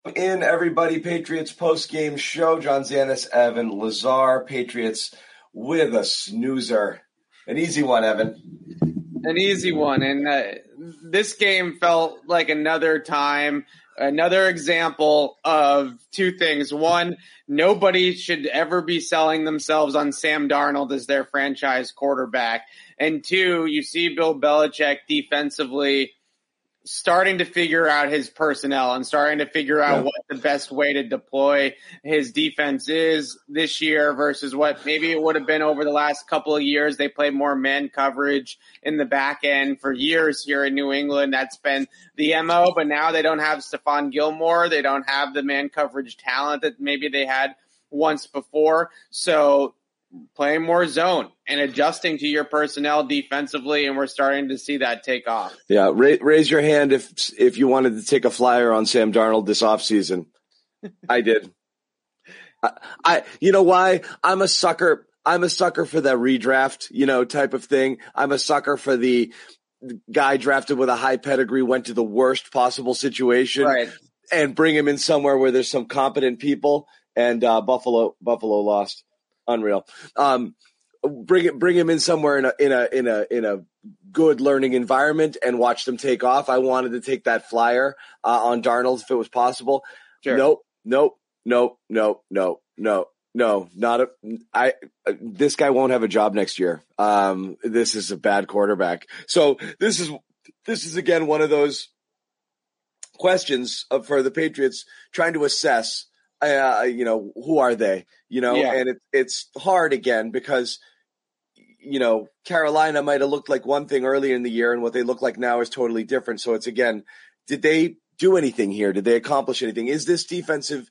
In everybody, Patriots post-game show. John Zanis, Evan Lazar. Patriots with a snoozer. An easy one, Evan. An easy one. And this game felt like another example of two things. One, nobody should ever be selling themselves on Sam Darnold as their franchise quarterback. And two, you see Bill Belichick defensively starting to figure out his personnel and starting to figure out what the best way to deploy his defense is this year versus what maybe it would have been over the last couple of years. They played more man coverage in the back end for years here in New England. That's been the MO, but now they don't have Stephon Gilmore. They don't have the man coverage talent that maybe they had once before. So playing more zone and adjusting to your personnel defensively, and we're starting to see that take off. Yeah, raise your hand if you wanted to take a flyer on Sam Darnold this offseason. I did. You know why? I'm a sucker for the redraft, type of thing. I'm a sucker for the guy drafted with a high pedigree, went to the worst possible situation, right, and bring him in somewhere where there's some competent people. And Buffalo lost. Unreal. Bring him in somewhere in a good learning environment and watch them take off. I wanted to take that flyer on Darnold if it was possible. Sure. Nope. This guy won't have a job next year. This is a bad quarterback. So this is again one of those questions for the Patriots trying to assess. Who are they? And it's hard again because, Carolina might have looked like one thing earlier in the year and what they look like now is totally different. So it's again, did they do anything here? Did they accomplish anything? Is this defensive,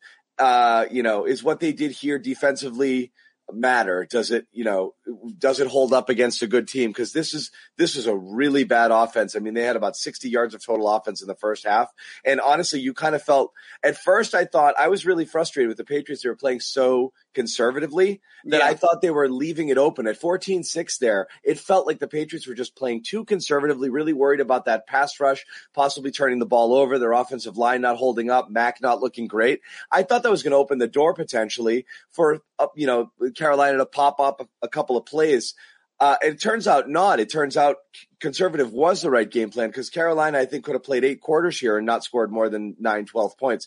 is what they did here defensively matter? Does it hold up against a good team? Because this is a really bad offense. I mean, they had about 60 yards of total offense in the first half. And honestly, you kind of felt at first, I thought I was really frustrated with the Patriots. They were playing so conservatively that I thought they were leaving it open at 14-6 there. It felt like the Patriots were just playing too conservatively, really worried about that pass rush, possibly turning the ball over, their offensive line not holding up, Mac not looking great. I thought that was going to open the door potentially for, Carolina to pop up a couple of plays. It turns out not. It turns out conservative was the right game plan because Carolina, I think, could have played 8 quarters here and not scored more than 9, 12 points.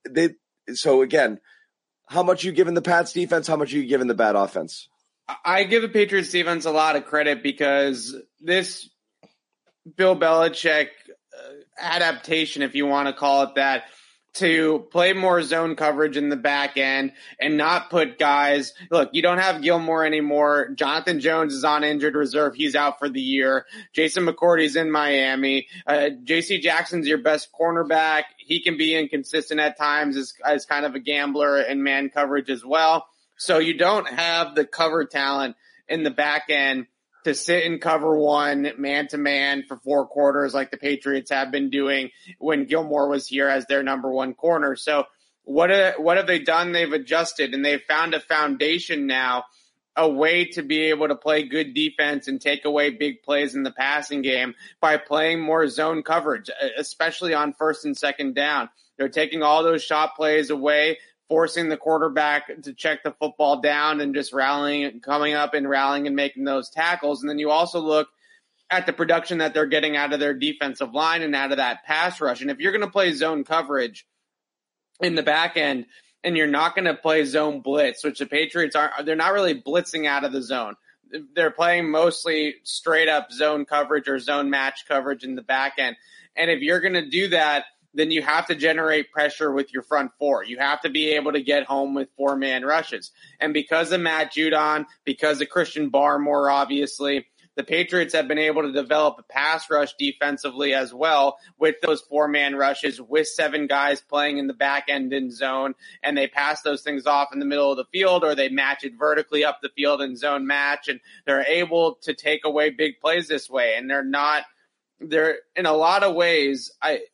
So again, how much you giving the Pats defense? How much are you giving the bad offense? I give the Patriots defense a lot of credit because this Bill Belichick adaptation, if you want to call it that, to play more zone coverage in the back end and not put guys. Look, you don't have Gilmore anymore. Jonathan Jones is on injured reserve. He's out for the year. Jason McCourty's in Miami. J.C. Jackson's your best cornerback. He can be inconsistent at times as kind of a gambler in man coverage as well. So you don't have the cover talent in the back end to sit and cover one man-to-man for 4 quarters like the Patriots have been doing when Gilmore was here as their number one corner. So what have they done? They've adjusted, and they've found a foundation now, a way to be able to play good defense and take away big plays in the passing game by playing more zone coverage, especially on first and second down. They're taking all those shot plays away, forcing the quarterback to check the football down and just coming up and rallying and making those tackles. And then you also look at the production that they're getting out of their defensive line and out of that pass rush. And if you're going to play zone coverage in the back end and you're not going to play zone blitz, which the Patriots they're not really blitzing out of the zone. They're playing mostly straight up zone coverage or zone match coverage in the back end. And if you're going to do that, then you have to generate pressure with your front 4. You have to be able to get home with 4-man rushes. And because of Matt Judon, because of Christian Barmore, obviously, the Patriots have been able to develop a pass rush defensively as well with those 4-man rushes with 7 guys playing in the back end in zone, and they pass those things off in the middle of the field or they match it vertically up the field in zone match, and they're able to take away big plays this way. And they're in a lot of ways,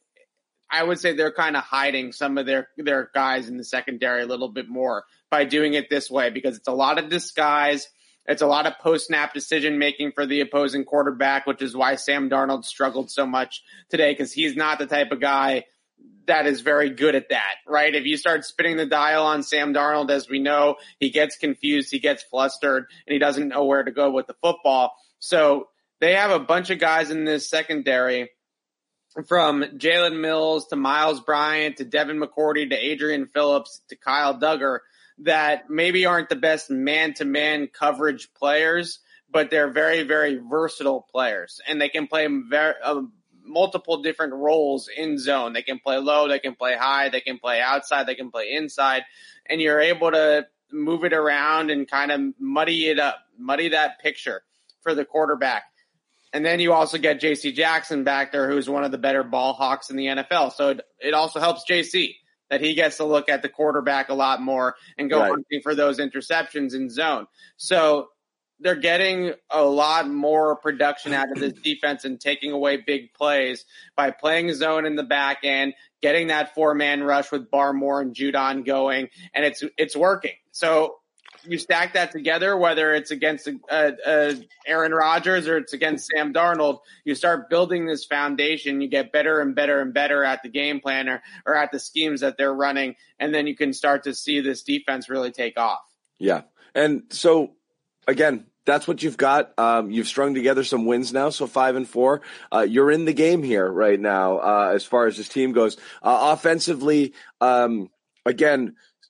I would say they're kind of hiding some of their guys in the secondary a little bit more by doing it this way because it's a lot of disguise. It's a lot of post-snap decision-making for the opposing quarterback, which is why Sam Darnold struggled so much today because he's not the type of guy that is very good at that, right? If you start spinning the dial on Sam Darnold, as we know, he gets confused, he gets flustered, and he doesn't know where to go with the football. So they have a bunch of guys in this secondary, from Jalen Mills to Miles Bryant to Devin McCourty to Adrian Phillips to Kyle Duggar, that maybe aren't the best man-to-man coverage players, but they're very, very versatile players, and they can play multiple different roles in zone. They can play low, they can play high, they can play outside, they can play inside, and you're able to move it around and kind of muddy that picture for the quarterback. And then you also get J.C. Jackson back there, who's one of the better ball hawks in the NFL. So it also helps J.C. that he gets to look at the quarterback a lot more and go hunting for those interceptions in zone. So they're getting a lot more production out of this defense and taking away big plays by playing zone in the back end, getting that 4-man rush with Barmore and Judon going, and it's working. So you stack that together, whether it's against Aaron Rodgers or it's against Sam Darnold, you start building this foundation. You get better and better and better at the game plan or at the schemes that they're running, and then you can start to see this defense really take off. Yeah. And so, again, that's what you've got. You've strung together some wins now, so 5-4. You're in the game here right now as far as this team goes. Offensively, again,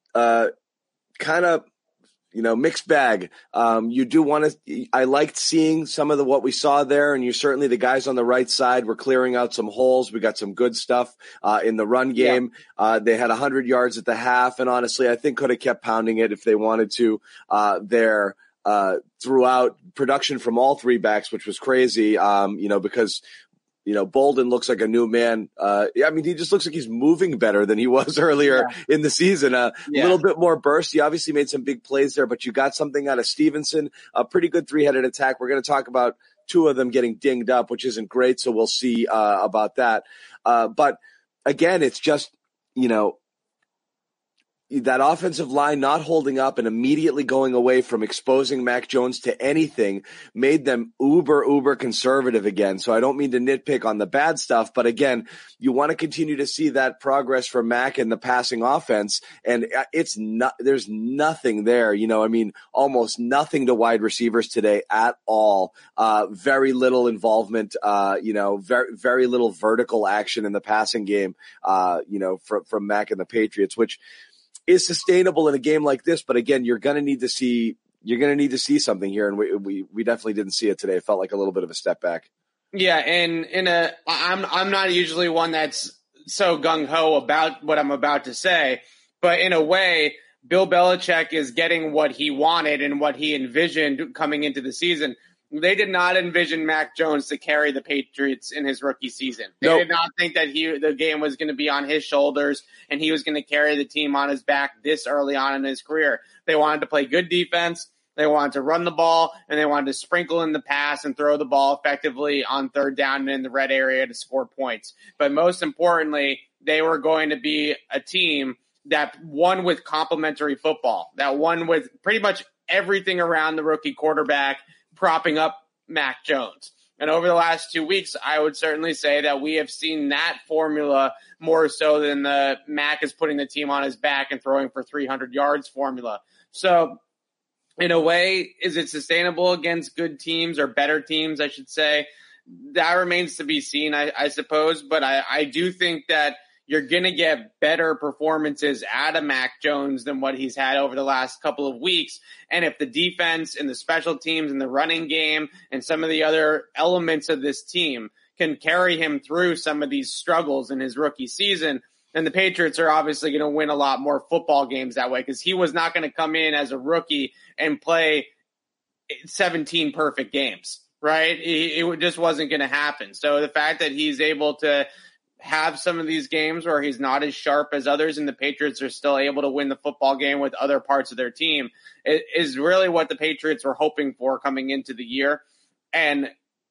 kind of, mixed bag. You do want to, I liked seeing some of what we saw there, and certainly the guys on the right side were clearing out some holes. We got some good stuff, in the run game. Yeah. They had 100 yards at the half, and honestly, I think could have kept pounding it if they wanted to, throughout production from all three backs, which was crazy, because Bolden looks like a new man. He just looks like he's moving better than he was earlier in the season. A little bit more burst. He obviously made some big plays there, but you got something out of Stevenson, a pretty good three-headed attack. We're going to talk about two of them getting dinged up, which isn't great, so we'll see about that. But again, it's just, that offensive line not holding up and immediately going away from exposing Mac Jones to anything made them uber conservative again. So I don't mean to nitpick on the bad stuff, but again, you want to continue to see that progress from Mac in the passing offense. And there's nothing there, almost nothing to wide receivers today at all. Very little involvement, very little vertical action in the passing game, from Mac and the Patriots, which is sustainable in a game like this. But again, you're going to need to see something here. And we definitely didn't see it today. It felt like a little bit of a step back. Yeah. And I'm not usually one that's so gung ho about what I'm about to say, but in a way, Bill Belichick is getting what he wanted and what he envisioned coming into the season. They did not envision Mac Jones to carry the Patriots in his rookie season. They did not think that the game was going to be on his shoulders and he was going to carry the team on his back this early on in his career. They wanted to play good defense. They wanted to run the ball, and they wanted to sprinkle in the pass and throw the ball effectively on third down and in the red area to score points. But most importantly, they were going to be a team that won with complementary football, that won with pretty much everything around the rookie quarterback, propping up Mac Jones. And over the last 2 weeks, I would certainly say that we have seen that formula more so than the Mac is putting the team on his back and throwing for 300 yards formula. So in a way, is it sustainable against good teams or better teams, I should say? That remains to be seen, I suppose. But I do think that you're going to get better performances out of Mac Jones than what he's had over the last couple of weeks. And if the defense and the special teams and the running game and some of the other elements of this team can carry him through some of these struggles in his rookie season, then the Patriots are obviously going to win a lot more football games that way, because he was not going to come in as a rookie and play 17 perfect games, right? It just wasn't going to happen. So the fact that he's able to have some of these games where he's not as sharp as others and the Patriots are still able to win the football game with other parts of their team is really what the Patriots were hoping for coming into the year. And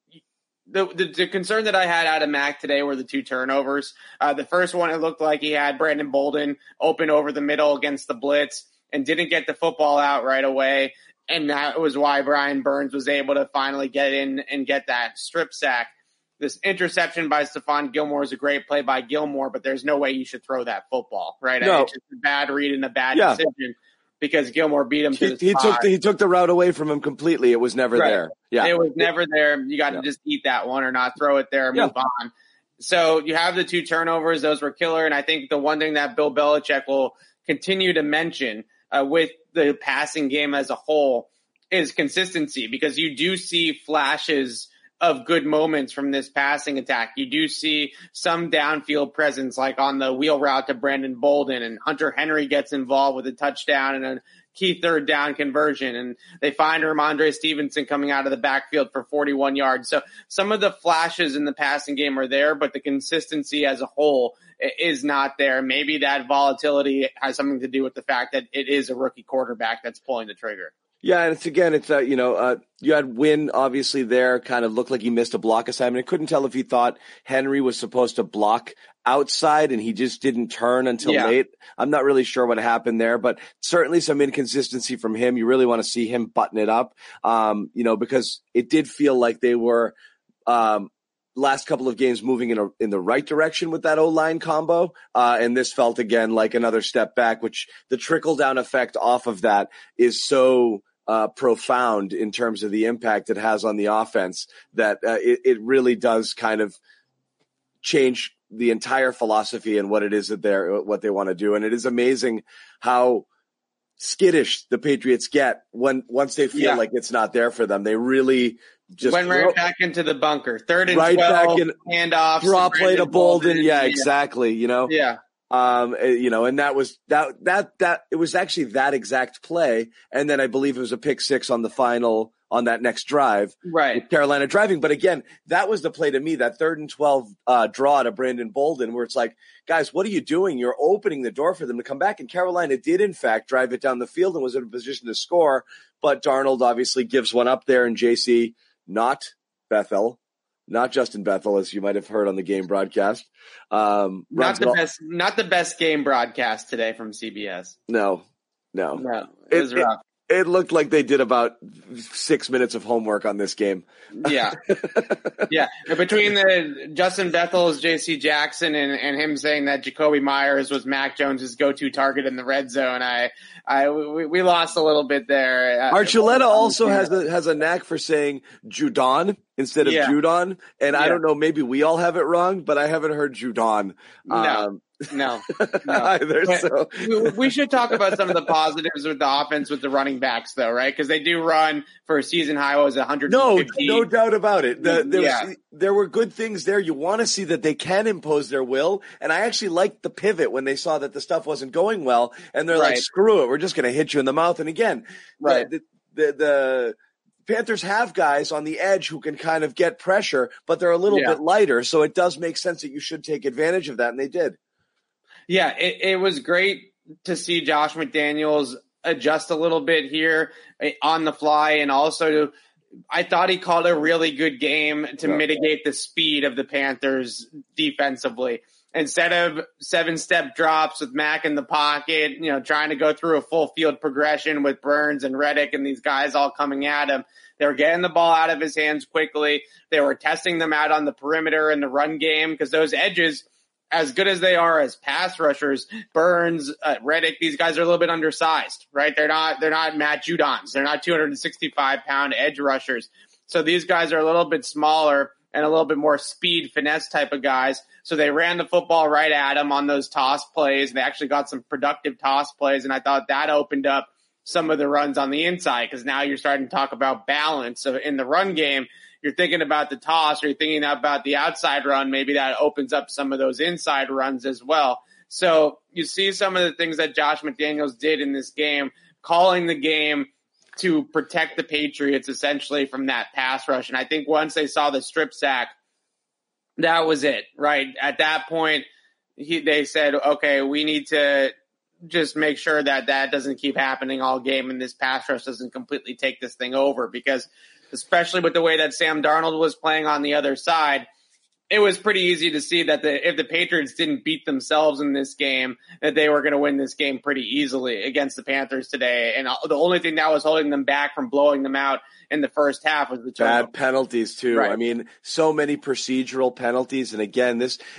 the concern that I had out of Mac today were the two turnovers. The first one, it looked like he had Brandon Bolden open over the middle against the blitz and didn't get the football out right away. And that was why Brian Burns was able to finally get in and get that strip sack. this interception by Stephon Gilmore is a great play by Gilmore, but there's no way you should throw that football, right? No. It's just a bad read and a bad decision because Gilmore beat him to the spot. He took the route away from him completely. It was never there. Yeah. It was never there. You got to just eat that one or not throw it there and move on. So you have the 2 turnovers. Those were killer. And I think the one thing that Bill Belichick will continue to mention with the passing game as a whole is consistency, because you do see flashes of good moments from this passing attack. You do see some downfield presence, like on the wheel route to Brandon Bolden, and Hunter Henry gets involved with a touchdown and a key 3rd down conversion, and they find Ramondre Stevenson coming out of the backfield for 41 yards. So some of the flashes in the passing game are there, but the consistency as a whole is not there. Maybe that volatility has something to do with the fact that it is a rookie quarterback that's pulling the trigger. Yeah, and you had Wynn obviously there, kind of looked like he missed a block assignment. I couldn't tell if he thought Henry was supposed to block outside and he just didn't turn until late. I'm not really sure what happened there, but certainly some inconsistency from him. You really want to see him button it up, because it did feel like they were last couple of games moving in the right direction with that O-line combo. And this felt again like another step back, which the trickle down effect off of that is so profound in terms of the impact it has on the offense that it really does kind of change the entire philosophy and what it is that what they want to do. And it is amazing how skittish the Patriots get once they feel like it's not there for them. They really just went right back into the bunker. 3rd and right 12, back in handoffs, draw play to Bolden. Yeah, exactly. Yeah. And that was that it was actually that exact play. And then I believe it was a pick 6 on that next drive, right? With Carolina driving. But again, that was the play to me, that 3rd and 12 draw to Brandon Bolden, where it's like, guys, what are you doing? You're opening the door for them to come back. And Carolina did in fact drive it down the field and was in a position to score. But Darnold obviously gives one up there, and JC, not Justin Bethel, as you might have heard on the game broadcast. Not the best game broadcast today from CBS. No. It was rough. It looked like they did about 6 minutes of homework on this game. Yeah. Yeah. Between the Justin Bethel's JC Jackson and him saying that Jacoby Myers was Mac Jones's go-to target in the red zone, we lost a little bit there. Archuleta also has a knack for saying Judon instead of Judon. And I don't know, maybe we all have it wrong, but I haven't heard Judon. No. Either. So we should talk about some of the positives with the offense with the running backs, though, right? Because they do run for a season high was 150. No doubt about it. There were good things there. You want to see that they can impose their will, and I actually liked the pivot when they saw that the stuff wasn't going well, and they're like, "Screw it, we're just going to hit you in the mouth." And again, the Panthers have guys on the edge who can kind of get pressure, but they're a little bit lighter, so it does make sense that you should take advantage of that, and they did. Yeah, it was great to see Josh McDaniels adjust a little bit here on the fly, and also I thought he called a really good game to mitigate the speed of the Panthers defensively. Instead of 7-step drops with Mack in the pocket, trying to go through a full field progression with Burns and Reddick and these guys all coming at him, they were getting the ball out of his hands quickly. They were testing them out on the perimeter in the run game, because those edges, as good as they are as pass rushers, Burns, Reddick, these guys are a little bit undersized, right? They're not Matt Judons. They're not 265-pound edge rushers. So these guys are a little bit smaller and a little bit more speed, finesse type of guys. So they ran the football right at him on those toss plays. They actually got some productive toss plays, and I thought that opened up some of the runs on the inside, because now you're starting to talk about balance. So in the run game, you're thinking about the toss, or you're thinking about the outside run. Maybe that opens up some of those inside runs as well. So you see some of the things that Josh McDaniels did in this game, calling the game to protect the Patriots essentially from that pass rush. And I think once they saw the strip sack, that was it, right? At that point, they said, okay, we need to just make sure that doesn't keep happening all game and this pass rush doesn't completely take this thing over, because especially with the way that Sam Darnold was playing on the other side, it was pretty easy to see that if the Patriots didn't beat themselves in this game, that they were going to win this game pretty easily against the Panthers today. And the only thing that was holding them back from blowing them out in the first half was the bad penalties too. Right. I mean, so many procedural penalties. And again,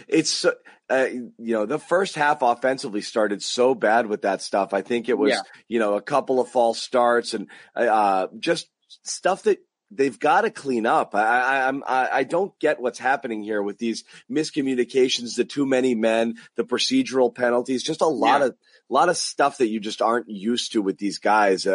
the first half offensively started so bad with that stuff. I think it was, a couple of false starts and just stuff that they've got to clean up. I don't get what's happening here with these miscommunications, the too many men, the procedural penalties, just a lot of stuff that you just aren't used to with these guys.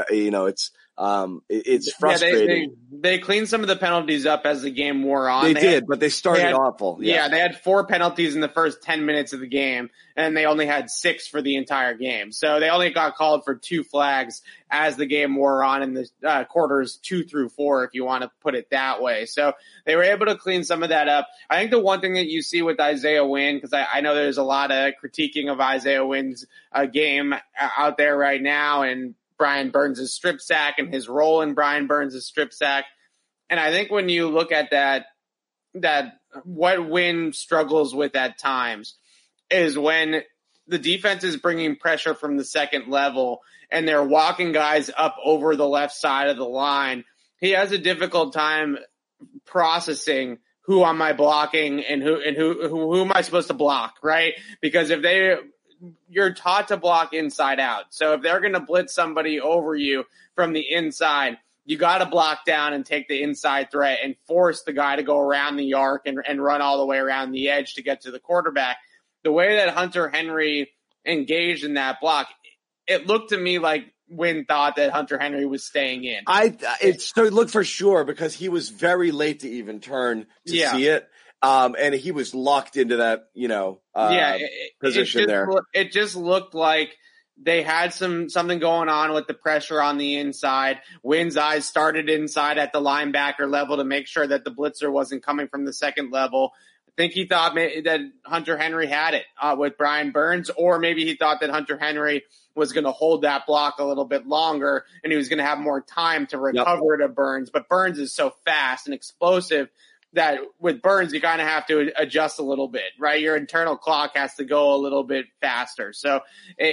It's frustrating. They cleaned some of the penalties up as the game wore on. They did, but they started awful. Yeah, they had 4 penalties in the first 10 minutes of the game, and they only had 6 for the entire game. So they only got called for 2 flags as the game wore on in the quarters 2 through 4, if you want to put it that way. So they were able to clean some of that up. I think the one thing that you see with Isaiah Wynn, because I know there's a lot of critiquing of Isaiah Wynn's game out there right now, and Brian Burns' strip sack and his role in Brian Burns' strip sack. And I think when you look at that what Wynn struggles with at times is when the defense is bringing pressure from the second level and they're walking guys up over the left side of the line. He has a difficult time processing who am I blocking and who am I supposed to block, right? Because you're taught to block inside out. So if they're going to blitz somebody over you from the inside, you got to block down and take the inside threat and force the guy to go around the arc and run all the way around the edge to get to the quarterback. The way that Hunter Henry engaged in that block, it looked to me like Wynn thought that Hunter Henry was staying in. It looked for sure because he was very late to even turn to see it. And he was locked into that, position there. It just looked like they had something going on with the pressure on the inside. Wynn's eyes started inside at the linebacker level to make sure that the blitzer wasn't coming from the second level. I think he thought that Hunter Henry had it with Brian Burns, or maybe he thought that Hunter Henry was going to hold that block a little bit longer and he was going to have more time to recover to Burns. But Burns is so fast and explosive that with Burns, you kind of have to adjust a little bit, right? Your internal clock has to go a little bit faster. So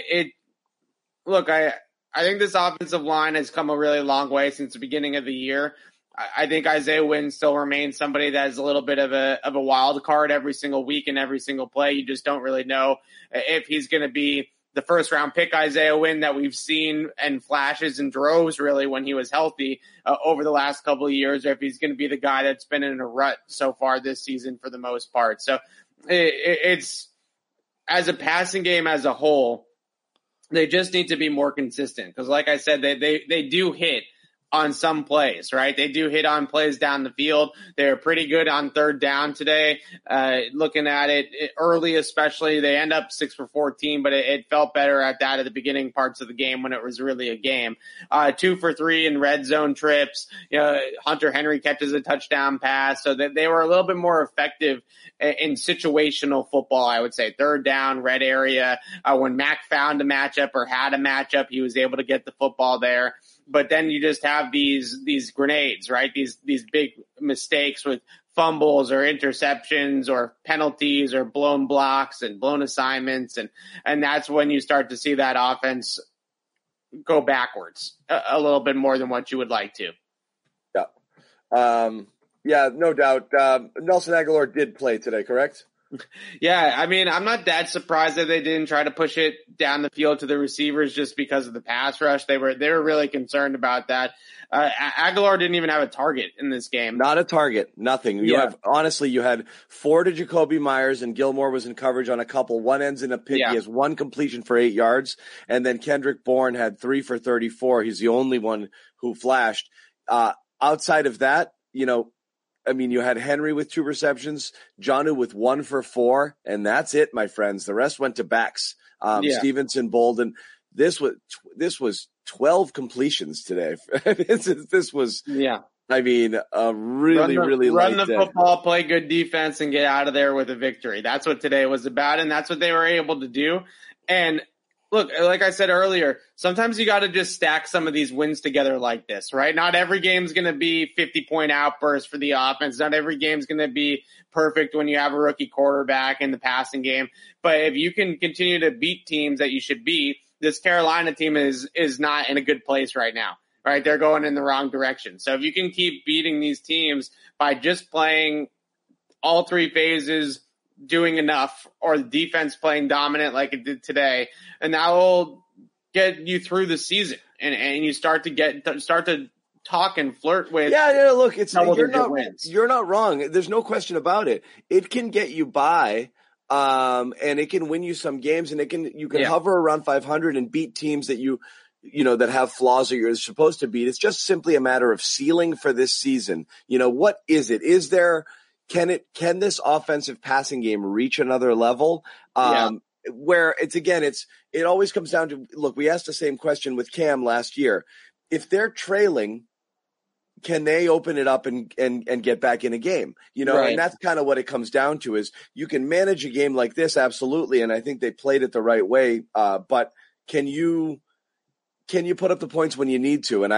look, I think this offensive line has come a really long way since the beginning of the year. I think Isaiah Wynn still remains somebody that is a little bit of a wild card every single week and every single play. You just don't really know if he's going to be the first round pick Isaiah Wynn that we've seen and flashes and droves really when he was healthy over the last couple of years, or if he's going to be the guy that's been in a rut so far this season for the most part. So it's as a passing game as a whole, they just need to be more consistent because like I said, they do hit on some plays, right? They do hit on plays down the field. They're pretty good on third down today. Looking at it early, especially, they end up 6 for 14, but it felt better at the beginning parts of the game when it was really a game. 2 for 3 in red zone trips. Hunter Henry catches a touchdown pass, so that they were a little bit more effective in situational football, I would say. Third down, red area. When Mac found a matchup or had a matchup, he was able to get the football there. But then you just have these grenades, right? These big mistakes with fumbles or interceptions or penalties or blown blocks and blown assignments. And that's when you start to see that offense go backwards a little bit more than what you would like to. Yeah, no doubt. Nelson Aguilar did play today, correct? Yeah, I mean, I'm not that surprised that they didn't try to push it down the field to the receivers just because of the pass rush. They were really concerned about that. Aguilar didn't even have a target in this game. Not a target, nothing. You had 4 to Jacoby Myers, and Gilmore was in coverage on a couple. One ends in a pick. Yeah. He has 1 completion for 8 yards, and then Kendrick Bourne had 3 for 34. He's the only one who flashed. Outside of that, you had Henry with 2 receptions, Jonnu with 1 for 4, and that's it, my friends. The rest went to backs. Stevenson, Bolden. This was 12 completions today. This was, I mean, a really run the football, play good defense, and get out of there with a victory. That's what today was about, and that's what they were able to do. And Look, like I said earlier, sometimes you got to just stack some of these wins together like this, right? Not every game's going to be 50-point outbursts for the offense. Not every game's going to be perfect when you have a rookie quarterback in the passing game. But if you can continue to beat teams that you should beat, this Carolina team is not in a good place right now, right? They're going in the wrong direction. So if you can keep beating these teams by just playing all three phases, doing enough, or the defense playing dominant like it did today, and that will get you through the season, and you start to talk and flirt with. Yeah. Look, wins. You're not wrong. There's no question about it. It can get you by, and it can win you some games, and you can hover around 500 and beat teams that that have flaws that you're supposed to beat. It's just simply a matter of ceiling for this season. What is it? Is there? Can this offensive passing game reach another level? Where it always comes down to, look, we asked the same question with Cam last year. If they're trailing, can they open it up and get back in a game? Right. And that's kind of what it comes down to, is you can manage a game like this. Absolutely. And I think they played it the right way. But can you put up the points when you need to? And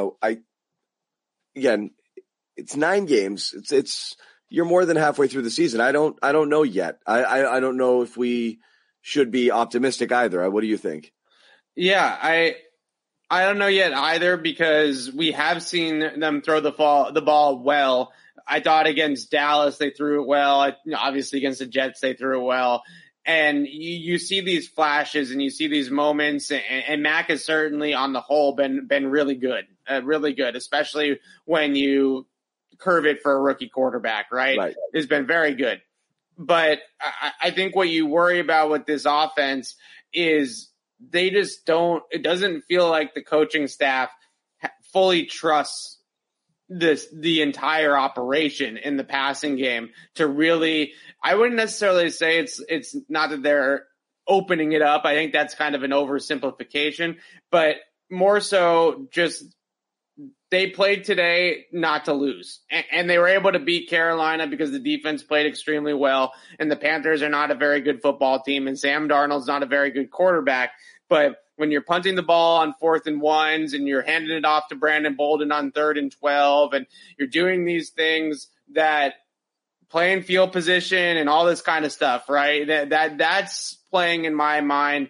again, it's 9 games. You're more than halfway through the season. I don't know yet. I don't know if we should be optimistic either. What do you think? Yeah, I don't know yet either, because we have seen them throw the ball well. I thought against Dallas they threw it well. Obviously against the Jets they threw it well. And you see these flashes and you see these moments, and Mac has certainly on the whole been really good, especially when you curve it for a rookie quarterback, right? It's been very good. But I think what you worry about with this offense is they just it doesn't feel like the coaching staff fully trusts the entire operation in the passing game to really, I wouldn't necessarily say it's not that they're opening it up. I think that's kind of an oversimplification, but more so just they played today not to lose, and they were able to beat Carolina because the defense played extremely well, and the Panthers are not a very good football team, and Sam Darnold's not a very good quarterback. But when you're punting the ball on 4th and 1s and you're handing it off to Brandon Bolden on 3rd and 12, and you're doing these things that playing field position and all this kind of stuff, right? That's playing, in my mind,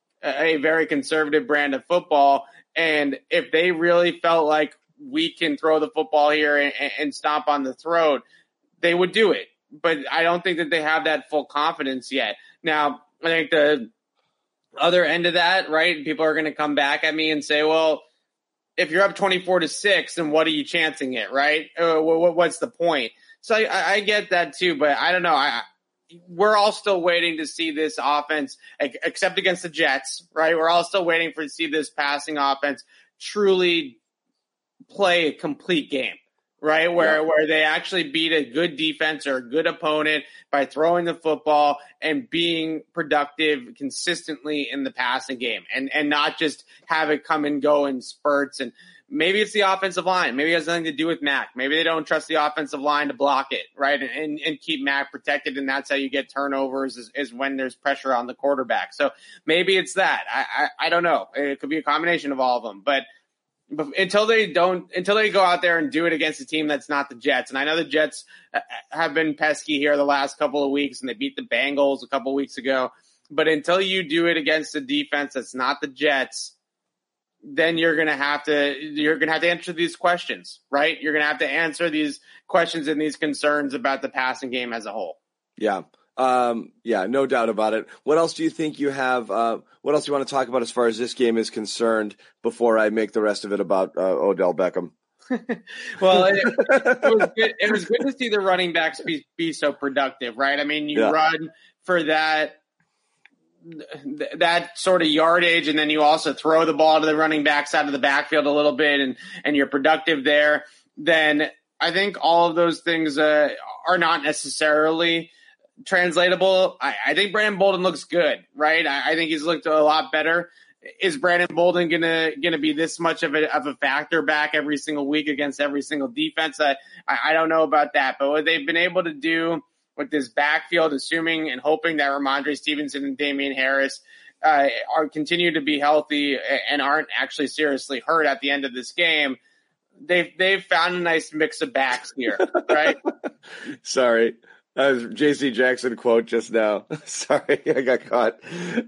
a very conservative brand of football. And if they really felt like we can throw the football here and stomp on the throat, they would do it. But I don't think that they have that full confidence yet. Now, I think the other end of that, right, people are going to come back at me and say, well, if you're up 24-6, then what are you chancing it, right? What's the point? So I get that too, but I don't know. We're all still waiting to see this offense, except against the Jets, right? We're all still waiting to see this passing offense truly play a complete game, right? Where they actually beat a good defense or a good opponent by throwing the football and being productive consistently in the passing game, and not just have it come and go in spurts. And maybe it's the offensive line. Maybe it has nothing to do with Mac. Maybe they don't trust the offensive line to block it, right? And keep Mac protected. And that's how you get turnovers, is when there's pressure on the quarterback. So maybe it's that. I don't know. It could be a combination of all of them, but until they go out there and do it against a team that's not the Jets. And I know the Jets have been pesky here the last couple of weeks, and they beat the Bengals a couple of weeks ago. But until you do it against a defense that's not the Jets, then you're going to have to answer these questions, right? You're going to have to answer these questions and these concerns about the passing game as a whole. Yeah. No doubt about it. What else do you think you have? What else do you want to talk about as far as this game is concerned before I make the rest of it about Odell Beckham? Well, it was good to see the running backs be so productive, right? I mean, you run for that sort of yardage, and then you also throw the ball to the running backs out of the backfield a little bit, and you're productive there. Then I think all of those things are not necessarily translatable. I think Brandon Bolden looks good, right? I think he's looked a lot better. Is Brandon Bolden gonna be this much of a factor back every single week against every single defense? I don't know about that, but what they've been able to do with this backfield, assuming and hoping that Ramondre Stevenson and Damian Harris are continue to be healthy and aren't actually seriously hurt at the end of this game, they've found a nice mix of backs here, right? Sorry. J.C. Jackson quote just now. Sorry, I got caught.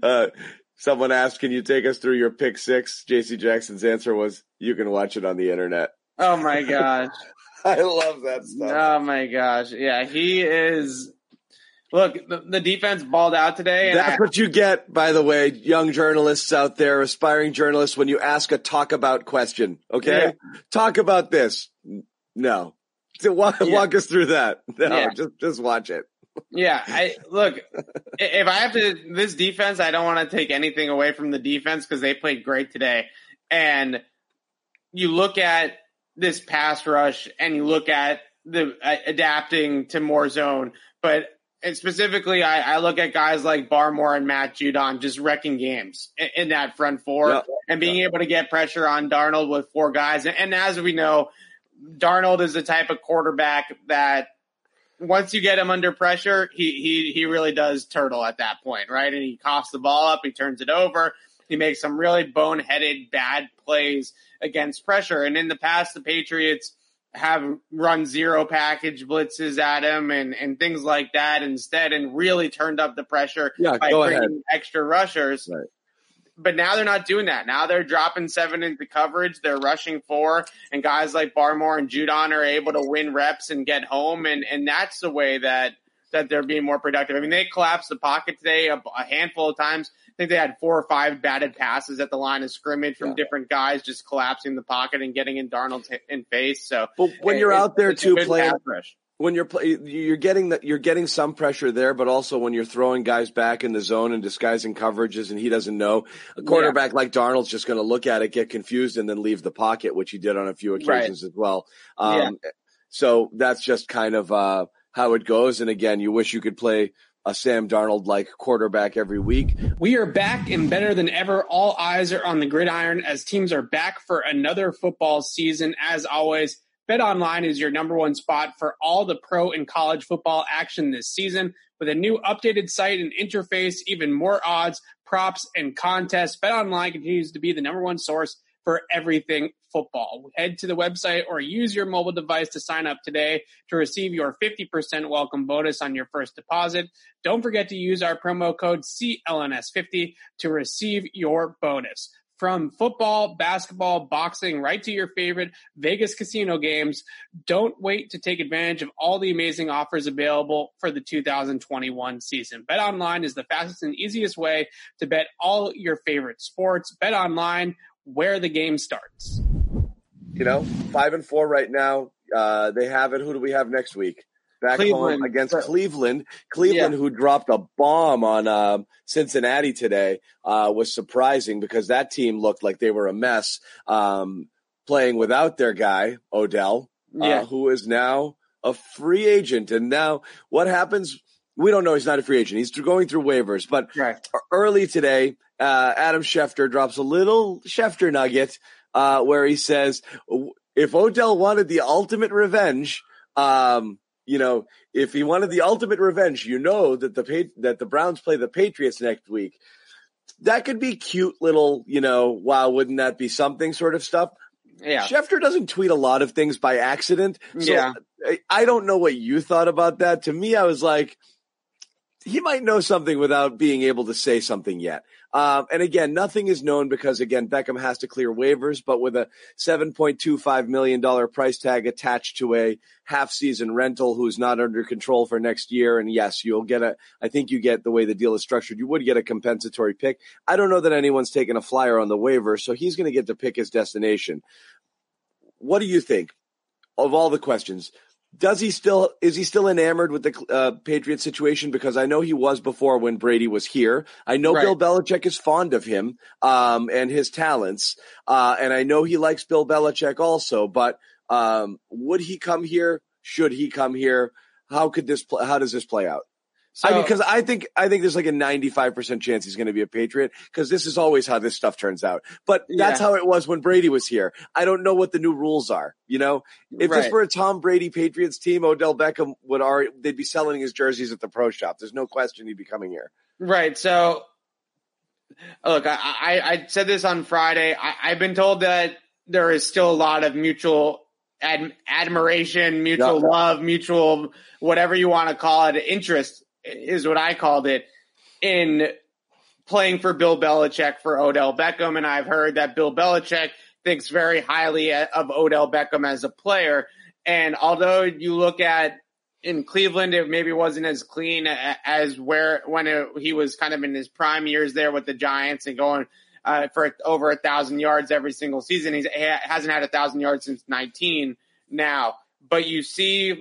Someone asked, can you take us through your pick six? J.C. Jackson's answer was, you can watch it on the internet. Oh, my gosh. I love that stuff. Oh, my gosh. Yeah, he is. Look, the defense balled out today. And That's what you get, by the way, young journalists out there, aspiring journalists, when you ask a talk about question, okay? Yeah. Talk about this. No. So walk us through that. No, just watch it. Yeah, look, if I have to, this defense, I don't want to take anything away from the defense because they played great today. And you look at this pass rush and you look at the adapting to more zone, but specifically, I look at guys like Barmore and Matt Judon just wrecking games in that front four and being able to get pressure on Darnold with four guys. And as we know, Darnold is the type of quarterback that once you get him under pressure, he really does turtle at that point, right? And he coughs the ball up, he turns it over, he makes some really boneheaded bad plays against pressure. And in the past, the Patriots have run zero package blitzes at him and things like that instead, and really turned up the pressure by bringing extra rushers. Right. But now they're not doing that. Now they're dropping 7 into coverage. They're rushing 4, and guys like Barmore and Judon are able to win reps and get home. And that's the way that they're being more productive. I mean, they collapsed the pocket today a handful of times. I think they had 4 or 5 batted passes at the line of scrimmage from different guys just collapsing the pocket and getting in Darnold's in face. So, but when you're out there too playing, when you're getting some pressure there, but also when you're throwing guys back in the zone and disguising coverages and he doesn't know, a quarterback like Darnold's just going to look at it, get confused, and then leave the pocket, which he did on a few occasions as well. So that's just kind of how it goes. And again, you wish you could play a Sam Darnold-like quarterback every week. We are back and better than ever. All eyes are on the gridiron as teams are back for another football season. As always, BetOnline is your number one spot for all the pro and college football action this season. With a new updated site and interface, even more odds, props, and contests, BetOnline continues to be the number one source for everything football. Head to the website or use your mobile device to sign up today to receive your 50% welcome bonus on your first deposit. Don't forget to use our promo code CLNS50 to receive your bonus. From football, basketball, boxing, right to your favorite Vegas casino games, don't wait to take advantage of all the amazing offers available for the 2021 season. BetOnline is the fastest and easiest way to bet all your favorite sports. BetOnline, where the game starts. 5-4 right now. They have it. Who do we have next week? Back home against Cleveland. Cleveland, who dropped a bomb on Cincinnati today, was surprising because that team looked like they were a mess, playing without their guy, Odell, who is now a free agent. And now what happens? We don't know. He's not a free agent. He's going through waivers. But early today, Adam Schefter drops a little Schefter nugget where he says, if Odell wanted the ultimate revenge, if he wanted the ultimate revenge, that the Browns play the Patriots next week. That could be cute little, wow, wouldn't that be something sort of stuff. Yeah. Schefter doesn't tweet a lot of things by accident. So I don't know what you thought about that. To me, I was like, he might know something without being able to say something yet. And again, nothing is known because, again, Beckham has to clear waivers, but with a $7.25 million price tag attached to a half-season rental who's not under control for next year, and yes, I think you get the way the deal is structured, you would get a compensatory pick. I don't know that anyone's taken a flyer on the waiver, so he's going to get to pick his destination. What do you think of all the questions? Is he still enamored with the Patriots situation? Because I know he was before when Brady was here. I know Bill Belichick is fond of him and his talents, and I know he likes Bill Belichick also. But would he come here? Should he come here? How does this play out? So, because I think there's like a 95% chance he's going to be a Patriot because this is always how this stuff turns out. But that's how it was when Brady was here. I don't know what the new rules are. If this were a Tom Brady Patriots team, Odell Beckham they'd be selling his jerseys at the pro shop. There's no question he'd be coming here. Right. So Look, I said this on Friday. I've been told that there is still a lot of mutual admiration, mutual love, mutual whatever you want to call it, interest is what I called it, in playing for Bill Belichick for Odell Beckham. And I've heard that Bill Belichick thinks very highly of Odell Beckham as a player. And although you look at in Cleveland, it maybe wasn't as clean as he was kind of in his prime years there with the Giants and going for over 1,000 yards every single season. He hasn't had 1,000 yards since 19 now, but you see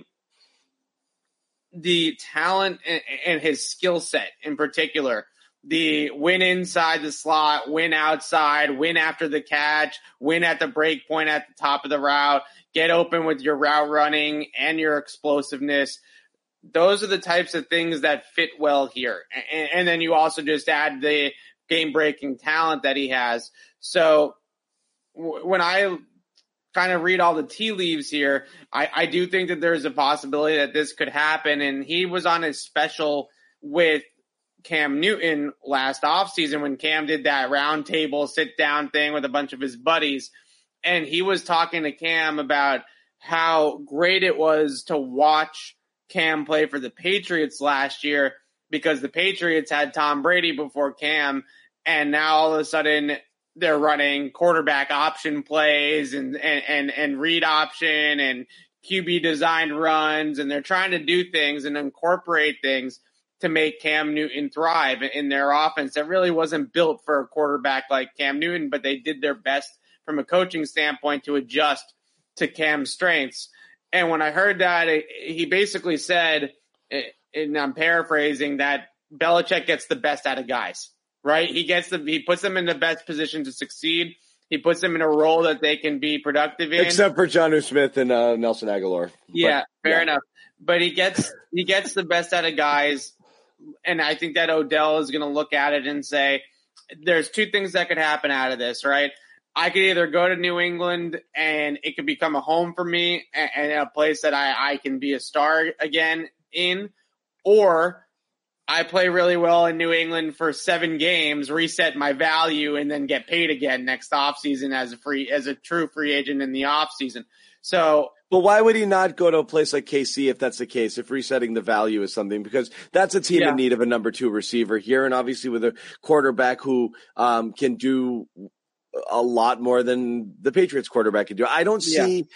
the talent and his skill set in particular. The win inside the slot, win outside, win after the catch, win at the break point at the top of the route, get open with your route running and your explosiveness. Those are the types of things that fit well here. And then you also just add the game-breaking talent that he has. So when I kind of read all the tea leaves here, I do think that there's a possibility that this could happen. And he was on his special with Cam Newton last offseason when Cam did that round table sit down thing with a bunch of his buddies. And he was talking to Cam about how great it was to watch Cam play for the Patriots last year because the Patriots had Tom Brady before Cam. And now all of a sudden they're running quarterback option plays and read option and QB designed runs. And they're trying to do things and incorporate things to make Cam Newton thrive in their offense that really wasn't built for a quarterback like Cam Newton, but they did their best from a coaching standpoint to adjust to Cam's strengths. And when I heard that, he basically said, and I'm paraphrasing, that Belichick gets the best out of guys, right? He puts them in the best position to succeed. He puts them in a role that they can be productive in. Except for Jonnu Smith and Nelson Aguilar. Yeah, fair enough. But he gets the best out of guys. And I think that Odell is going to look at it and say, there's two things that could happen out of this, right? I could either go to New England and it could become a home for me and a place that I can be a star again in, or I play really well in New England for 7 games, reset my value, and then get paid again next offseason as a true free agent in the offseason. So, but why would he not go to a place like KC if that's the case, if resetting the value is something? Because that's a team in need of a number 2 receiver here. And obviously with a quarterback who can do a lot more than the Patriots quarterback can do. I don't see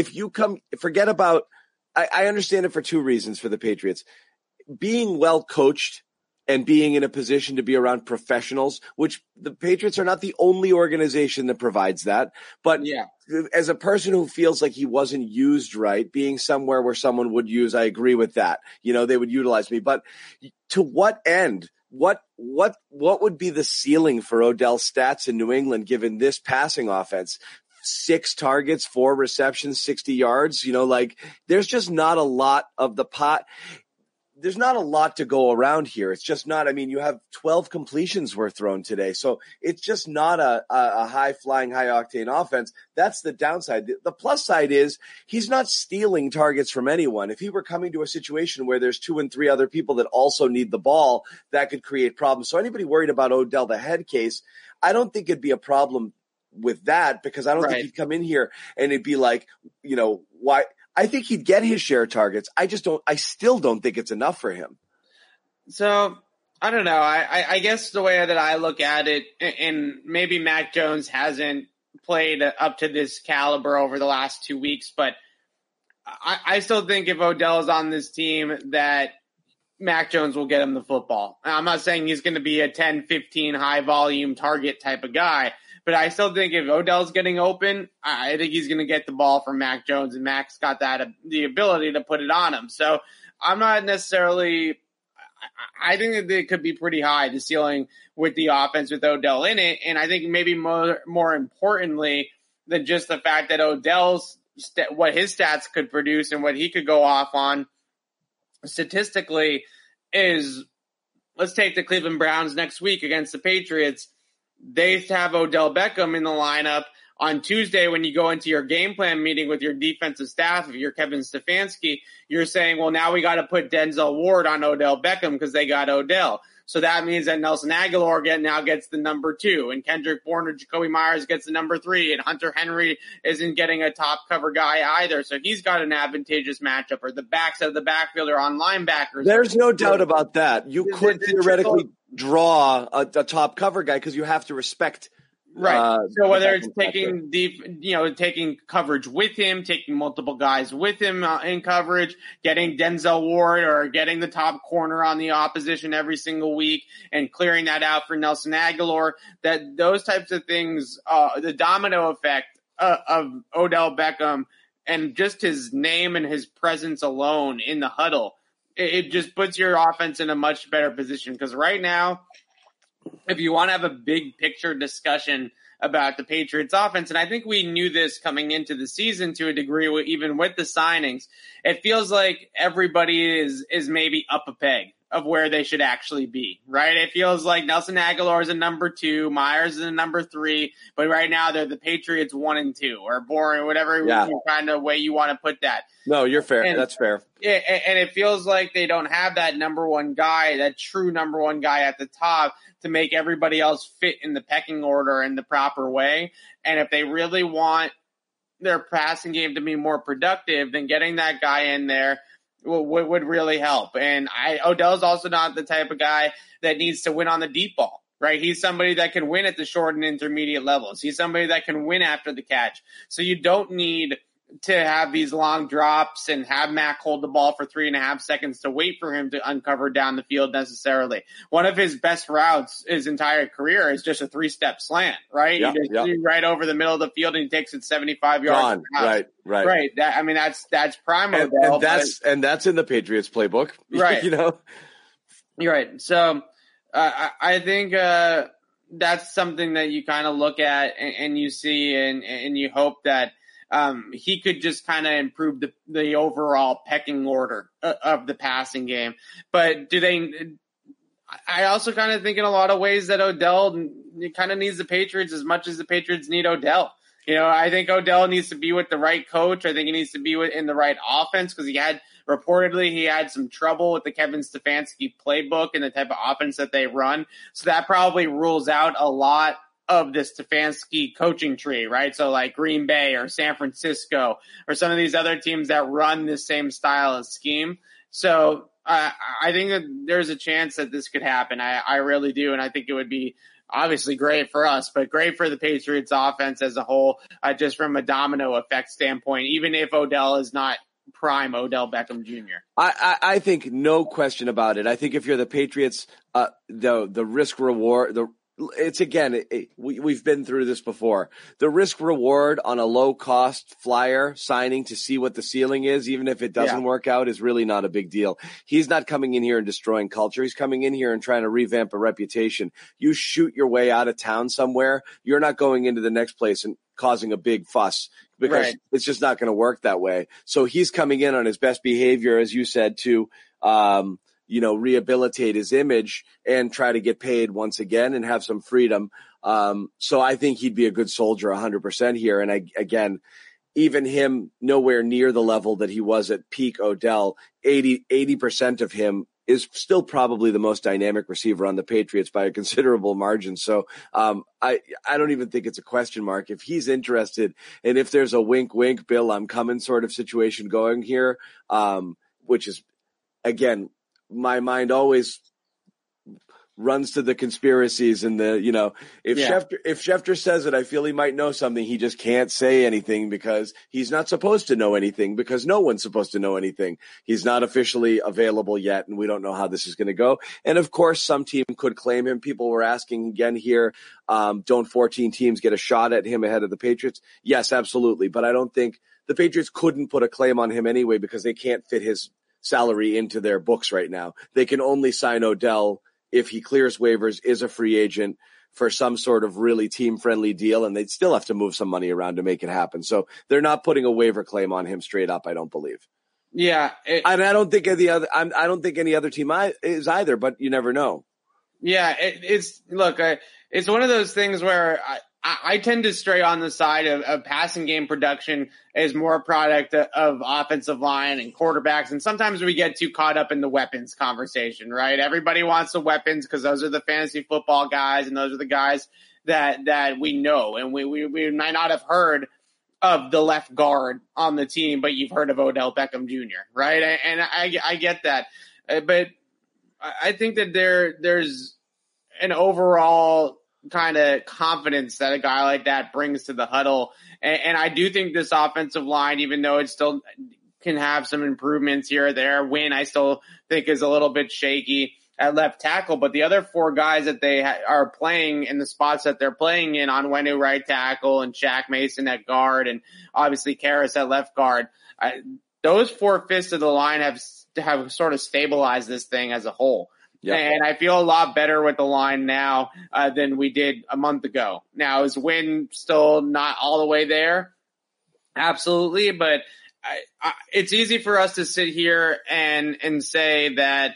forget about, I understand it for 2 reasons for the Patriots. Being well coached and being in a position to be around professionals, which the Patriots are not the only organization that provides that. But as a person who feels like he wasn't used right, being somewhere where someone would use, I agree with that. You know, they would utilize me. But to what end? What would be the ceiling for Odell's stats in New England given this passing offense? 6 targets, 4 receptions, 60 yards. You know, like there's just not a lot of the pot. There's not a lot to go around here. It's just not, I mean, you have 12 completions were thrown today. So it's just not a high flying, high octane offense. That's the downside. The plus side is he's not stealing targets from anyone. If he were coming to a situation where there's 2 and 3 other people that also need the ball, that could create problems. So anybody worried about Odell, the head case, I don't think it'd be a problem with that because I don't think he'd come in here and it'd be like, you know, why? I think he'd get his share of targets. I still don't think it's enough for him. So, I don't know. I guess the way that I look at it, and maybe Mac Jones hasn't played up to this caliber over the last 2 weeks, but I still think if Odell is on this team that Mac Jones will get him the football. I'm not saying he's going to be a 10, 15 high volume target type of guy, but I still think if Odell's getting open, I think he's going to get the ball from Mac Jones, and Mac's got the ability to put it on him. So I'm not necessarily – I think that it could be pretty high, the ceiling with the offense with Odell in it. And I think maybe more importantly than just the fact that Odell's what his stats could produce and what he could go off on statistically is, let's take the Cleveland Browns next week against the Patriots. They have Odell Beckham in the lineup on Tuesday, when you go into your game plan meeting with your defensive staff, if you're Kevin Stefanski, you're saying, well, now we got to put Denzel Ward on Odell Beckham because they got Odell. So that means that Nelson Aguilar now gets the number 2, and Kendrick Bourne or Jacoby Myers gets the number 3, and Hunter Henry isn't getting a top cover guy either. So he's got an advantageous matchup, or the backs of the backfield are on linebackers. There's no doubt about that. You could theoretically draw a top cover guy because you have to respect. Right. So whether it's taking taking coverage with him, taking multiple guys with him in coverage, getting Denzel Ward or getting the top corner on the opposition every single week and clearing that out for Nelson Aguilar, that those types of things, the domino effect of Odell Beckham and just his name and his presence alone in the huddle, it just puts your offense in a much better position. Because right now, if you want to have a big picture discussion about the Patriots offense, and I think we knew this coming into the season to a degree, even with the signings, it feels like everybody is maybe up a peg of where they should actually be, right? It feels like Nelson Aguilar is a number 2, Myers is a number 3, but right now they're the Patriots 1 and 2, or boring, whatever kind of way you want to put that. No, you're fair. That's fair. Yeah, and it feels like they don't have that number 1 guy, that true number 1 guy at the top to make everybody else fit in the pecking order in the proper way. And if they really want their passing game to be more productive, then getting that guy in there would really help. And Odell's also not the type of guy that needs to win on the deep ball, right? He's somebody that can win at the short and intermediate levels. He's somebody that can win after the catch. So you don't need to have these long drops and have Mac hold the ball for 3.5 seconds to wait for him to uncover down the field necessarily. One of his best routes his entire career is just a 3-step slant, right? Yep, he just right over the middle of the field and he takes it 75 yards. Right. That's prime Odell. And that's in the Patriots playbook. Right. You're right. So I think that's something that you kind of look at and you see and you hope that he could just kind of improve the overall pecking order of the passing game. But I also kind of think in a lot of ways that Odell kind of needs the Patriots as much as the Patriots need Odell. I think Odell needs to be with the right coach. I think he needs to be in the right offense because he had some trouble with the Kevin Stefanski playbook and the type of offense that they run. So that probably rules out a lot of the Stefanski coaching tree, right? So like Green Bay or San Francisco or some of these other teams that run the same style of scheme. So I think that there's a chance that this could happen. I really do. And I think it would be obviously great for us, but great for the Patriots offense as a whole, just from a domino effect standpoint, even if Odell is not prime Odell Beckham Jr. I think no question about it. I think if you're the Patriots, the risk reward, it's again, we've been through this before. The risk reward on a low cost flyer signing to see what the ceiling is, even if it doesn't work out, is really not a big deal. He's not coming in here and destroying culture. He's coming in here and trying to revamp a reputation. You shoot your way out of town somewhere, you're not going into the next place and causing a big fuss because it's just not going to work that way. So he's coming in on his best behavior, as you said, to, rehabilitate his image and try to get paid once again and have some freedom. So I think he'd be a good soldier 100% here. And again, even him nowhere near the level that he was at peak Odell, 80% of him is still probably the most dynamic receiver on the Patriots by a considerable margin. So I don't even think it's a question mark. If he's interested and if there's a wink, wink, Bill, I'm coming sort of situation going here, which is, again, my mind always runs to the conspiracies and if Schefter says it, I feel he might know something. He just can't say anything because he's not supposed to know anything because no one's supposed to know anything. He's not officially available yet, and we don't know how this is going to go. And of course, some team could claim him. People were asking again here, don't 14 teams get a shot at him ahead of the Patriots? Yes, absolutely. But I don't think the Patriots couldn't put a claim on him anyway because they can't fit his salary into their books right now. They can only sign Odell if he clears waivers, is a free agent for some sort of really team-friendly deal, and they'd still have to move some money around to make it happen. So they're not putting a waiver claim on him straight up, I don't believe. Yeah. And I don't think any other team is either, but you never know. Yeah, it's one of those things where I tend to stray on the side of passing game production as more a product of offensive line and quarterbacks. And sometimes we get too caught up in the weapons conversation, right? Everybody wants the weapons because those are the fantasy football guys and those are the guys that we know. And we might not have heard of the left guard on the team, but you've heard of Odell Beckham Jr., right? And I get that. But I think that there's an overall kind of confidence that a guy like that brings to the huddle. And I do think this offensive line, even though it still can have some improvements here or there, Wynn I still think is a little bit shaky at left tackle, but the other four guys that they are playing in the spots that they're playing in, Onwenu right tackle and Shaq Mason at guard and obviously Karras at left guard, those 4/5 of the line have sort of stabilized this thing as a whole. Yep. And I feel a lot better with the line now than we did a month ago. Now, is Wynn still not all the way there? Absolutely, but it's easy for us to sit here and say that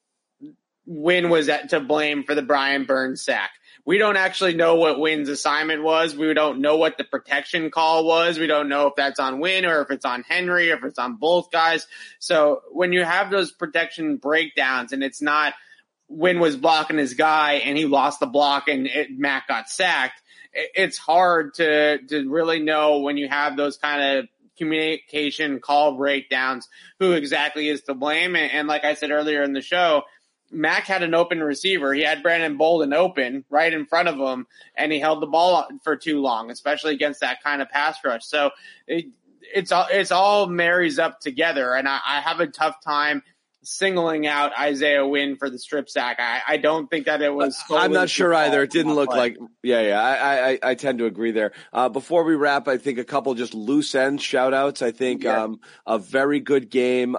Wynn was to blame for the Brian Burns sack. We don't actually know what Wynn's assignment was. We don't know what the protection call was. We don't know if that's on Wynn or if it's on Henry or if it's on both guys. So when you have those protection breakdowns and it's not Wynn was blocking his guy and he lost the block and Mac got sacked, it's hard to really know when you have those kind of communication call breakdowns who exactly is to blame. And like I said earlier in the show, Mac had an open receiver. He had Brandon Bolden open right in front of him, and he held the ball for too long, especially against that kind of pass rush. So it's all marries up together, and I have a tough time singling out Isaiah Wynn for the strip sack. I don't think that it was. I'm not sure either. It didn't look like. Yeah. I tend to agree there. Before we wrap, I think a couple just loose end shout outs. I think a very good game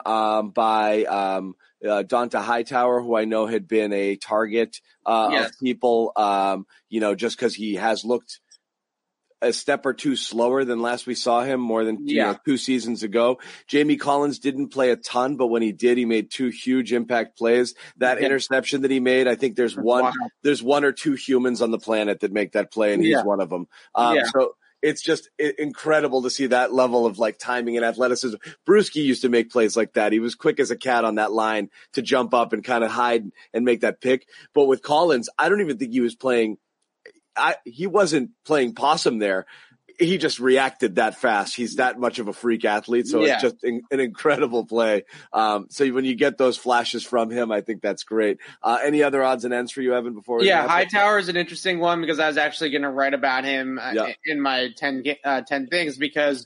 by Donta Hightower, who I know had been a target of people, just because he has looked a step or two slower than last we saw him more than 2 seasons ago. Jamie Collins didn't play a ton, but when he did, he made 2 huge impact plays. That interception that he made, I think there's one or two humans on the planet that make that play, and he's one of them. So it's just incredible to see that level of like timing and athleticism. Brewski used to make plays like that. He was quick as a cat on that line to jump up and kind of hide and make that pick. But with Collins, I don't even think he was playing. He wasn't playing possum there. He just reacted that fast. He's that much of a freak athlete. So it's just an incredible play. So when you get those flashes from him, I think that's great. Any other odds and ends for you, Evan, before? Hightower is an interesting one because I was actually going to write about him in my 10 things because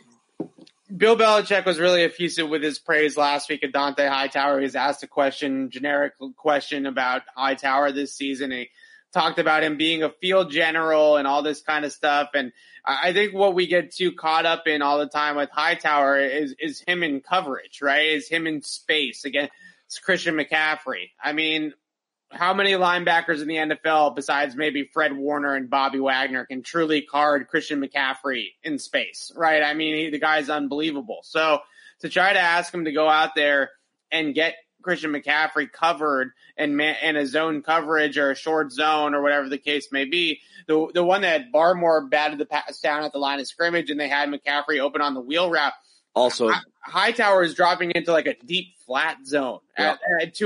Bill Belichick was really effusive with his praise last week of Donta Hightower. He was asked a generic question about Hightower this season. He talked about him being a field general and all this kind of stuff. And I think what we get too caught up in all the time with Hightower is him in coverage, right? Is him in space against Christian McCaffrey. I mean, how many linebackers in the NFL besides maybe Fred Warner and Bobby Wagner can truly guard Christian McCaffrey in space, right? I mean, the guy's unbelievable. So to try to ask him to go out there and get Christian McCaffrey covered and a zone coverage or a short zone or whatever the case may be. The one that Barmore batted the pass down at the line of scrimmage and they had McCaffrey open on the wheel route. Also, Hightower is dropping into like a deep flat zone at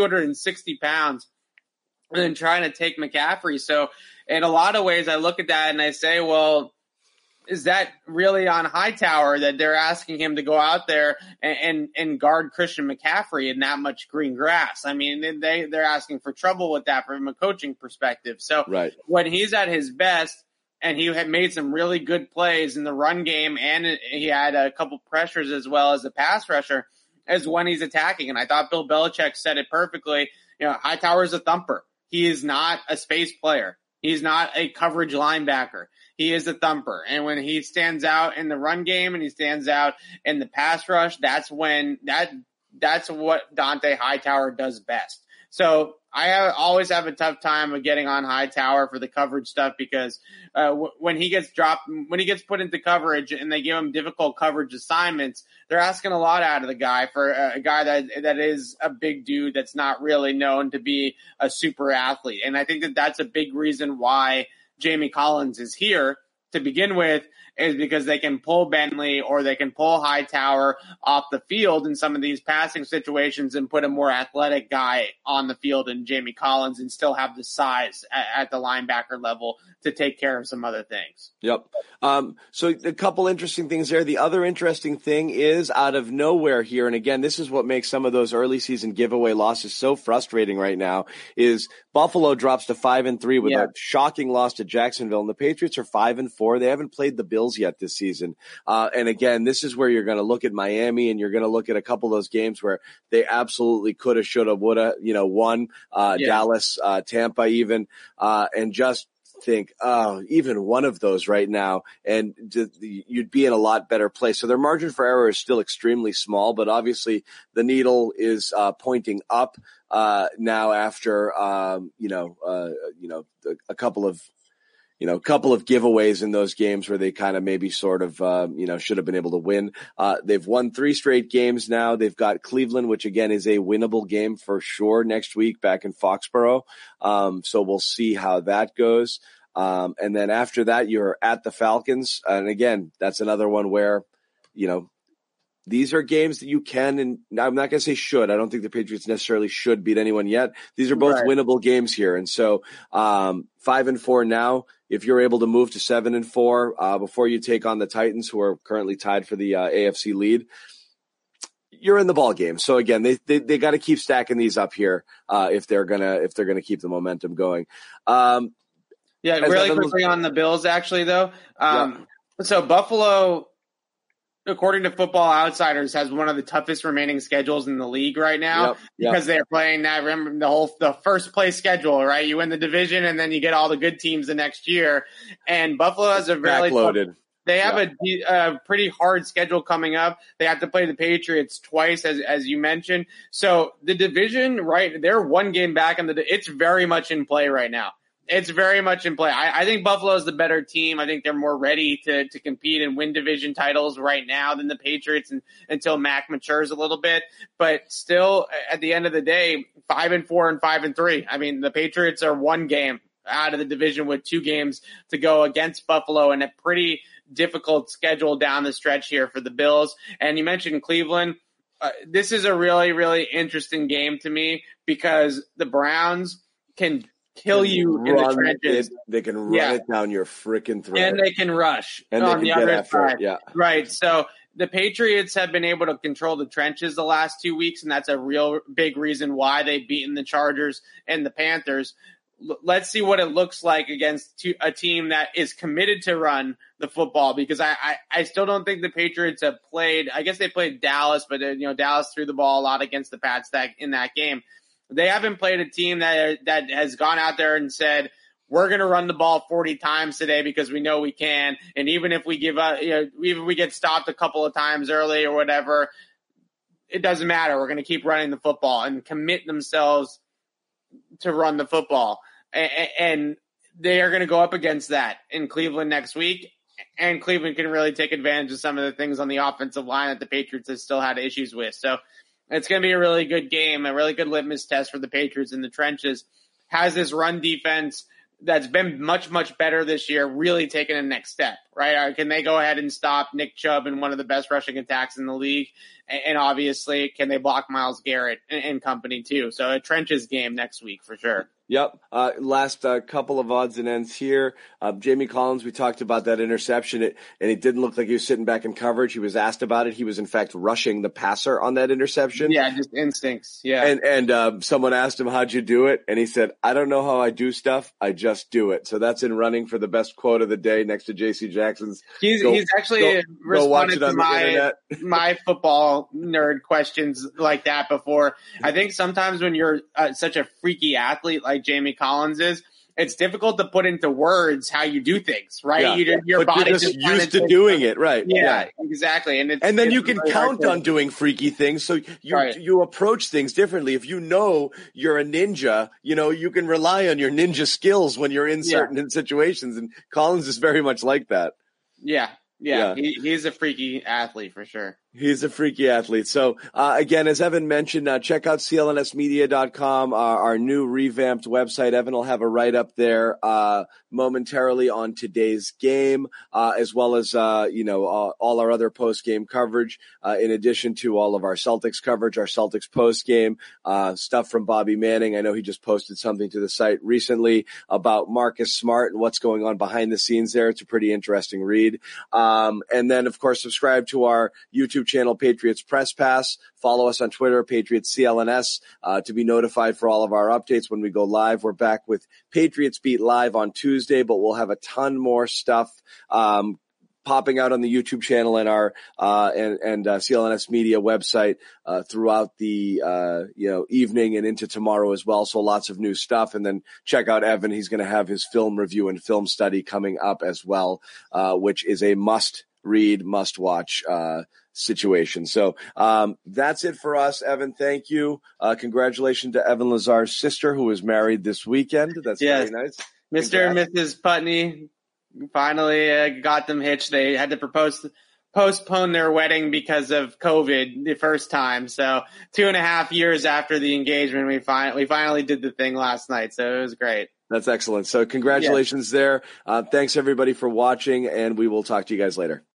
260 pounds and then trying to take McCaffrey. So in a lot of ways I look at that and I say, well, is that really on Hightower that they're asking him to go out there and guard Christian McCaffrey in that much green grass? I mean, they're asking for trouble with that from a coaching perspective. So when he's at his best and he had made some really good plays in the run game and he had a couple pressures as well as a pass rusher as when he's attacking. And I thought Bill Belichick said it perfectly. Hightower is a thumper. He is not a space player. He's not a coverage linebacker. He is a thumper. And when he stands out in the run game and he stands out in the pass rush, that's what Donta Hightower does best. So I always have a tough time of getting on Hightower for the coverage stuff because when he gets put into coverage and they give him difficult coverage assignments, they're asking a lot out of the guy for a guy that is a big dude that's not really known to be a super athlete. And I think that that's a big reason why Jamie Collins is here to begin with is because they can pull Bentley or they can pull Hightower off the field in some of these passing situations and put a more athletic guy on the field in Jamie Collins and still have the size at the linebacker level to take care of some other things. Yep. So a couple interesting things there. The other interesting thing is out of nowhere here, and again, this is what makes some of those early season giveaway losses so frustrating right now, is Buffalo drops to 5-3 with a shocking loss to Jacksonville, and the Patriots are 5-4. They haven't played the Bills yet this season. And again, this is where you're going to look at Miami and you're going to look at a couple of those games where they absolutely coulda, shoulda, woulda, won, Dallas, Tampa even, and just think, even one of those right now, and you'd be in a lot better place. So their margin for error is still extremely small, but obviously the needle is pointing up now after a couple of giveaways in those games where they kind of maybe sort of, should have been able to win. They've won 3 straight games now. They've got Cleveland, which again is a winnable game for sure next week back in Foxborough. So we'll see how that goes. And then after that, you're at the Falcons. And again, that's another one where, these are games that you can, and I'm not going to say should. I don't think the Patriots necessarily should beat anyone yet. These are both winnable games here. And so, 5-4 now, if you're able to move to 7-4, before you take on the Titans, who are currently tied for the AFC lead, you're in the ball game. So again, they got to keep stacking these up here, if they're going to keep the momentum going. Really quickly on the Bills, actually, though. So Buffalo, according to Football Outsiders, has one of the toughest remaining schedules in the league right now because they're playing that. Remember the first place schedule, right? You win the division and then you get all the good teams the next year. And Buffalo has a really backloaded. They have a pretty hard schedule coming up. They have to play the Patriots twice, as you mentioned. So the division, right? They're one game back, and it's very much in play right now. It's very much in play. I think Buffalo is the better team. I think they're more ready to compete and win division titles right now than the Patriots until Mac matures a little bit. But still, at the end of the day, 5-4 and 5-3. I mean, the Patriots are one game out of the division with 2 games to go against Buffalo and a pretty difficult schedule down the stretch here for the Bills. And you mentioned Cleveland. This is a really, really interesting game to me because the Browns can kill you in the trenches. They can run it down your freaking throat. And they can rush and on they the can other get after side. it. Yeah. Right. So the Patriots have been able to control the trenches the last 2 weeks, and that's a real big reason why they've beaten the Chargers and the Panthers. Let's see what it looks like against a team that is committed to run the football, because I still don't think the Patriots have played. I guess they played Dallas, but Dallas threw the ball a lot against the Pats in that game. They haven't played a team that has gone out there and said, we're going to run the ball 40 times today because we know we can. And even if we give up, even if we get stopped a couple of times early or whatever, it doesn't matter. We're going to keep running the football and commit themselves to run the football. And they are going to go up against that in Cleveland next week. And Cleveland can really take advantage of some of the things on the offensive line that the Patriots have still had issues with. So it's going to be a really good game, a really good litmus test for the Patriots in the trenches. Has this run defense that's been much, much better this year really taken a next step, right? Can they go ahead and stop Nick Chubb in one of the best rushing attacks in the league? And obviously, can they block Myles Garrett and company too? So a trenches game next week for sure. Yep. Last couple of odds and ends here. Jamie Collins, we talked about that interception, and it didn't look like he was sitting back in coverage. He was asked about it. He was, in fact, rushing the passer on that interception. Yeah, just instincts. Yeah. And someone asked him, how'd you do it? And he said, I don't know how I do stuff. I just do it. So that's in running for the best quote of the day next to J.C. Jackson's. He's actually responded to my football nerd questions like that before. I think sometimes when you're such a freaky athlete like Jamie Collins is, it's difficult to put into words how you do things, right? Yeah. Your body just used to doing it, right? Yeah, exactly. And then you can really count on doing freaky things, so you approach things differently. If you know you're a ninja, you can rely on your ninja skills when you're in certain situations. And Collins is very much like that. Yeah. He's a freaky athlete for sure. He's a freaky athlete. So, again, as Evan mentioned, check out clnsmedia.com, our new revamped website. Evan will have a write-up there momentarily on today's game, as well as, all our other post-game coverage, in addition to all of our Celtics coverage, our Celtics post-game, stuff from Bobby Manning. I know he just posted something to the site recently about Marcus Smart and what's going on behind the scenes there. It's a pretty interesting read. And then, of course, subscribe to our YouTube channel, Patriots Press Pass. Follow us on Twitter, Patriots CLNS, to be notified for all of our updates when we go live. We're back with Patriots Beat Live on Tuesday, but we'll have a ton more stuff popping out on the YouTube channel and our CLNS Media website throughout the evening and into tomorrow as well. So lots of new stuff. And then check out Evan. He's going to have his film review and film study coming up as well, which is a must read, must watch situation. So that's it for us, Evan. Thank you. Congratulations to Evan Lazar's sister, who was married this weekend. That's very nice. Mr. and Mrs. Putney finally got them hitched. They had to postpone their wedding because of COVID the first time. So 2.5 years after the engagement, we finally did the thing last night. So it was great. That's excellent. So congratulations there. Thanks everybody for watching, and we will talk to you guys later.